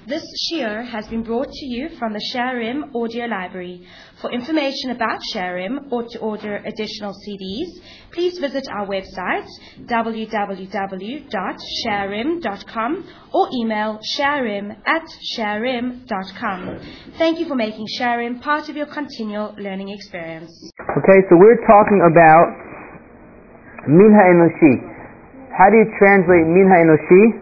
This shiur has been brought to you from the Sha'arim Audio Library. For information about Sha'arim or to order additional CDs, please visit our website www.sha'arim.com or email sha'arim@sha'arim.com. Thank you for making Sha'arim part of your continual learning experience. Okay, so we're talking about Min HaEnoshi. How do you translate Min HaEnoshi?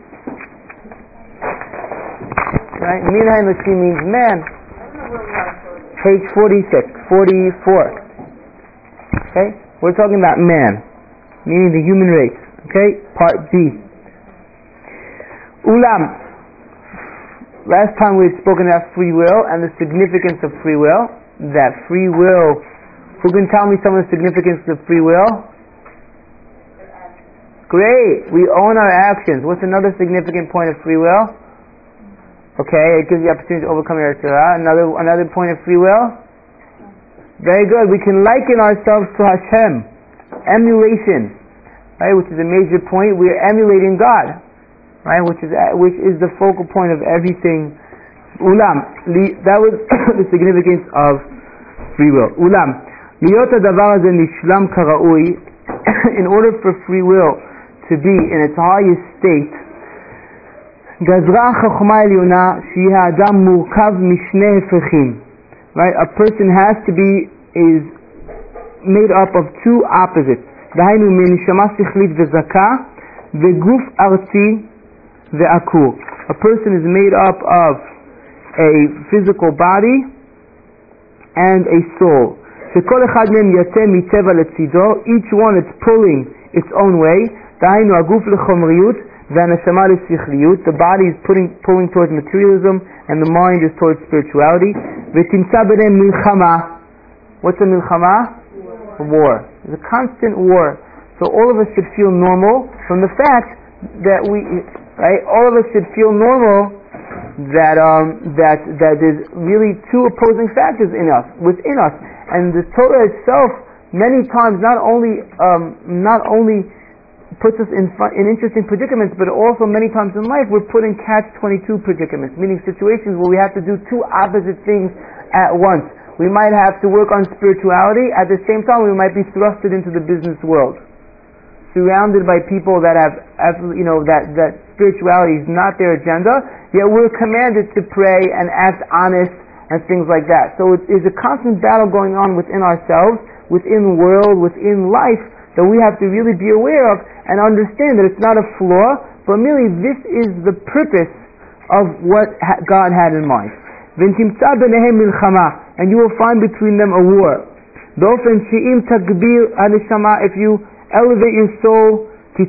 Right? Min HaEnoshi means man. Page 44. Okay? We're talking about man, meaning the human race. Okay? Part B. Ulam. Last time we had spoken about free will and the significance of free will. That free will. Who can tell me some of the significance of free will? Great. We own our actions. What's another significant point of free will? Okay, it gives you the opportunity to overcome your tzara. Another point of free will? Very good. We can liken ourselves to Hashem. Emulation. Right, which is a major point. We are emulating God. Right, which is the focal point of everything. Ulam. That was the significance of free will. Ulam. Liyot hadavar hazeh nishlam kara'ui. In order for free will to be in its highest state, Gazra Chachma Elyona shehi ha'adam murkav mishnei hefechim. Right, a person is made up of two opposites. Dahainu min neshama sichlit ve'zaka ve'guf arti ve'akur. A person is made up of a physical body and a soul. Shekol echad mehem yateh miteva letzido. Each one is pulling its own way. Dahainu aguf lechomriyut. The body is pulling towards materialism, and the mind is towards spirituality. What's a milchama? A war. It's a constant war. So all of us should feel normal from the fact that all of us should feel normal that there's really two opposing factors within us, and the Torah itself many times not only puts us in interesting predicaments, but also many times in life we're put in catch-22 predicaments, meaning situations where we have to do two opposite things at once. We might have to work on spirituality, at the same time we might be thrusted into the business world, surrounded by people that have absolutely, that spirituality is not their agenda, yet we're commanded to pray and act honest and things like that. So it is a constant battle going on within ourselves, within the world, within life, that we have to really be aware of and understand that it's not a flaw, but merely this is the purpose of what God had in mind. And you will find between them a war. If you elevate your soul,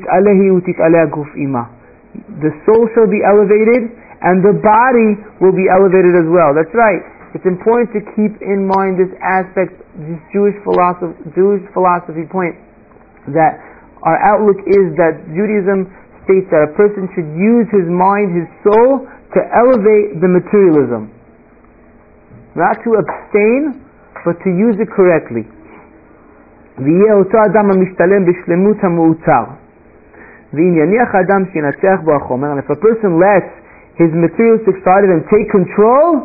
the soul shall be elevated and the body will be elevated as well. That's right. It's important to keep in mind this aspect, this Jewish philosophy point, that our outlook is that Judaism states that a person should use his mind, his soul, to elevate the materialism. Not to abstain, but to use it correctly. And if a person lets his materialistic side and take control,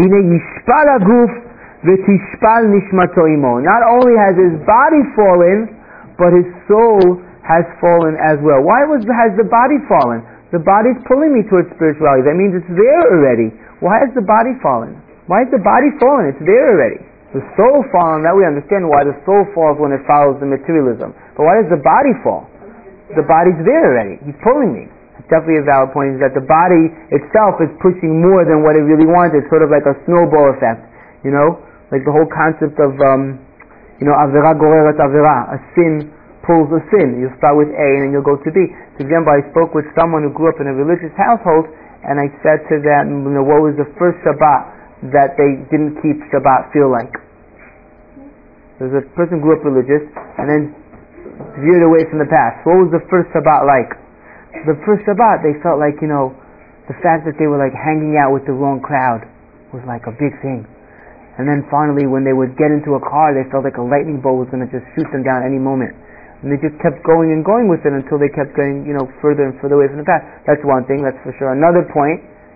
not only has his body fallen, but his soul has fallen as well. Why has the body fallen? The body's pulling me towards spirituality. That means it's there already. Why has the body fallen? Why has the body fallen? It's there already. The soul fallen, that we understand why the soul falls when it follows the materialism. But why does the body fall? The body's there already. He's pulling me. It's definitely a valid point, is that the body itself is pushing more than what it really wants. It's sort of like a snowball effect. Like the whole concept of Avera goreret Avera. A sin pulls a sin. You'll start with A and then you'll go to B. For example, I spoke with someone who grew up in a religious household, and I said to them, what was the first Shabbat that they didn't keep Shabbat feel like? There's a person who grew up religious and then veered away from the past. What was the first Shabbat like? The first Shabbat, they felt like, the fact that they were like hanging out with the wrong crowd was like a big thing. And then finally, when they would get into a car, they felt like a lightning bolt was going to just shoot them down any moment. And they just kept going and going with it until they kept getting, further and further away from the path. That's one thing, that's for sure. Another point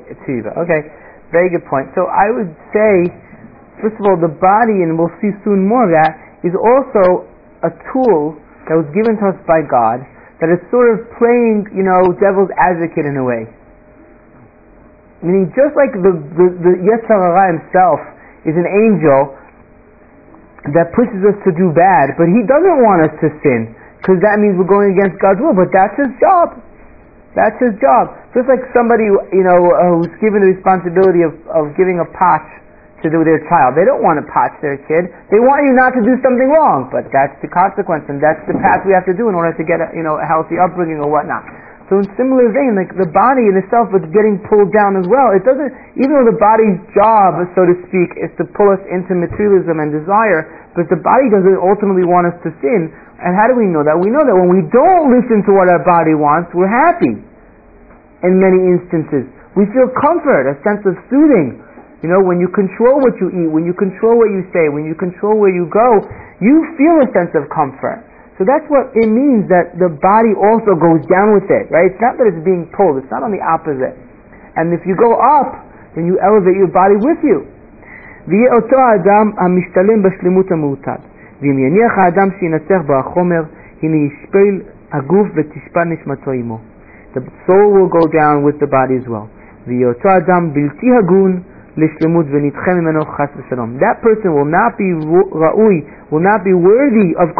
Tiva. Okay, very good point. So I would say, first of all, the body, and we'll see soon more of that, is also a tool that was given to us by God, that is sort of playing, devil's advocate in a way. Meaning, just like the Yetzer Hara himself is an angel that pushes us to do bad, but he doesn't want us to sin, because that means we're going against God's will, but that's his job. That's his job. Just like somebody, who's given the responsibility of giving a potch to do their child. They don't want to potch their kid. They want you not to do something wrong, but that's the consequence, and that's the path we have to do in order to get a healthy upbringing or whatnot. So in similar vein, like the body in itself is getting pulled down as well. It doesn't, even though the body's job, so to speak, is to pull us into materialism and desire, but the body doesn't ultimately want us to sin. And how do we know that? We know that when we don't listen to what our body wants, we're happy. In many instances, we feel comfort, a sense of soothing. When you control what you eat, when you control what you say, when you control where you go, you feel a sense of comfort. So that's what it means, that the body also goes down with it, right? It's not that it's being pulled, it's not on the opposite. And if you go up, then you elevate your body with you. ויהיה אותו האדם המשתלם בשלמות המעוטד. ואם יניח האדם שינצח בו החומר, הנה ישפל הגוף ותשפל נשמתו עמו. The soul will go down with the body as well. ויהיה אותו האדם בלתי הגון לשלמות ונדחה ממנו חס ושלום. That person will not be ראוי, will not be worthy of